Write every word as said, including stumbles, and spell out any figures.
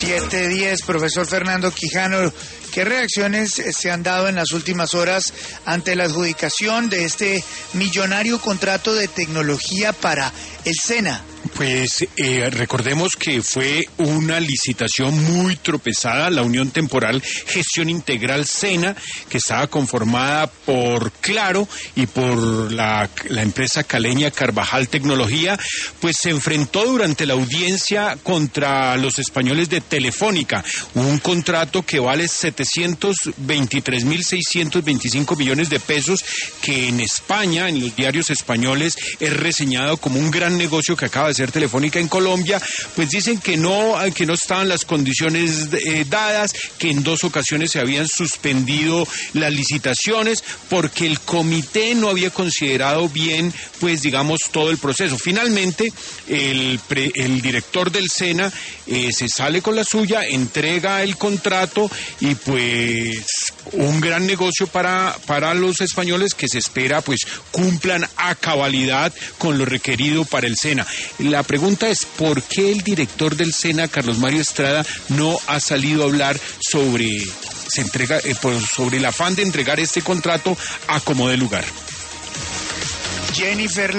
siete diez, profesor Fernando Quijano, ¿qué reacciones se han dado en las últimas horas ante la adjudicación de este millonario contrato de tecnología para el SENA? Pues eh, recordemos que fue una licitación muy tropezada, la Unión Temporal Gestión Integral SENA, que estaba conformada por Claro y por la, la empresa caleña Carvajal Tecnología, pues se enfrentó durante la audiencia contra los españoles de Telefónica, un contrato que vale setecientos veintitrés mil seiscientos veinticinco millones de pesos, que en España, en los diarios españoles, es reseñado como un gran negocio que acaba de ser Telefónica en Colombia. Pues dicen que no, que no estaban las condiciones eh, dadas, que en dos ocasiones se habían suspendido las licitaciones porque el comité no había considerado bien, pues digamos, todo el proceso. Finalmente, el, pre, el director del SENA eh, se sale con la suya, entrega el contrato y pues un gran negocio para, para los españoles que se espera pues cumplan a cabalidad con lo requerido para el SENA. La pregunta es, ¿por qué el director del SENA, Carlos Mario Estrada, no ha salido a hablar sobre, se entrega, eh, sobre el afán de entregar este contrato a como dé lugar? Jennifer